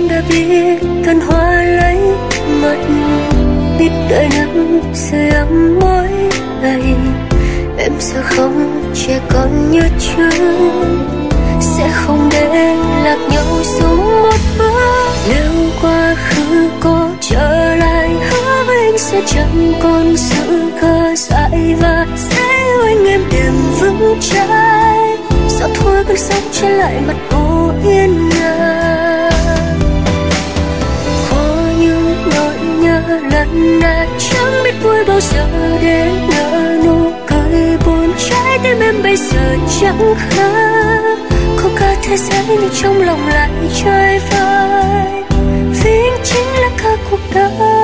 đã biết cơn hoa lấy mật, biết đợi nắng sưởi ấm mỗi ngày. Em sẽ không trẻ con như trước, sẽ không để lạc nhau xuống một bước. Nếu quá khứ có trở lại, hứa với anh sẽ chẳng còn sự khờ dại và sẽ yêu anh em đêm vững trái. Sao thôi cơn sóng trở lại mặt hồ yên ả, khó như nỗi nhớ lần nào chẳng biết vui bao giờ để nở nụ cười buồn. Trái tim em bây giờ chẳng khác, có cả thế giới nhưng trong lòng lại chơi vơi, vì anh chính là cả cuộc đời.